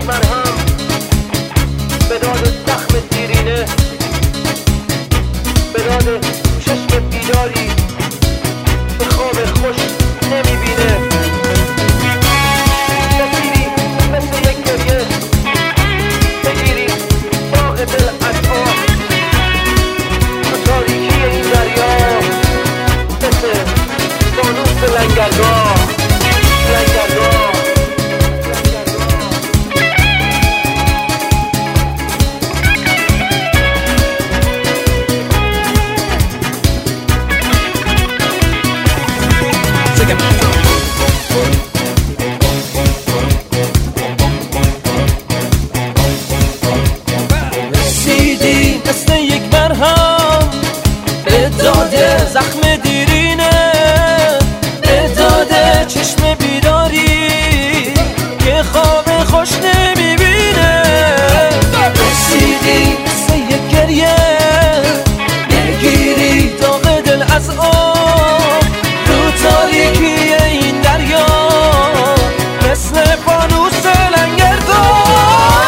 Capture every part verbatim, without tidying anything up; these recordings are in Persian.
مرهم به داد زخم دیرینه، به داد چشم بیداری به خواب خوش نمیبینه. بگیری مثل یک گریه، بگیری باغ دل از آه تو تاریکی این دریا، مثل فانوس لنگرگاه لنگرگاه. رسیدی مثل یک مرهم به داده زخم دیرینه، به داده چشم بیداری که خواب خوش نمیبینه. رسیدی مثل یک گریه، بگیری داغ دل از آب رو تاریکی این دریا، مثل فانوس لنگرگاه.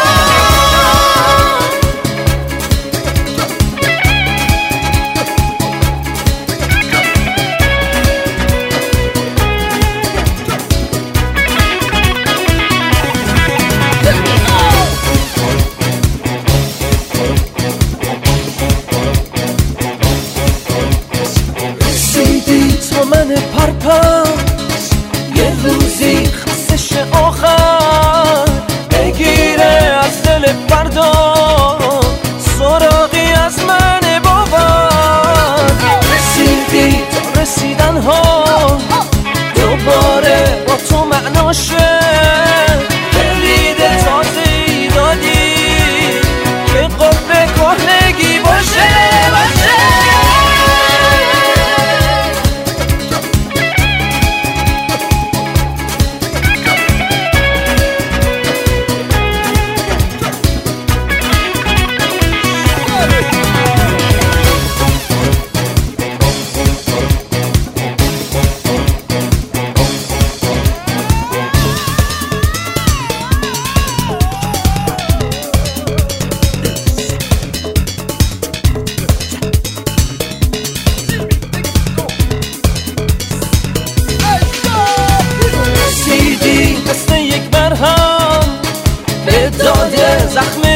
رسیدی تو من پرپس، یه روزی خستش آخر بگیره از دل فردا سراغی از من باور. رسیدی تا رسیدن ها دوباره با تو معناشه، کلید تازه‌ای دادی که قفل کهنگی باشه باشه. مثل یک مرهم به داده زخم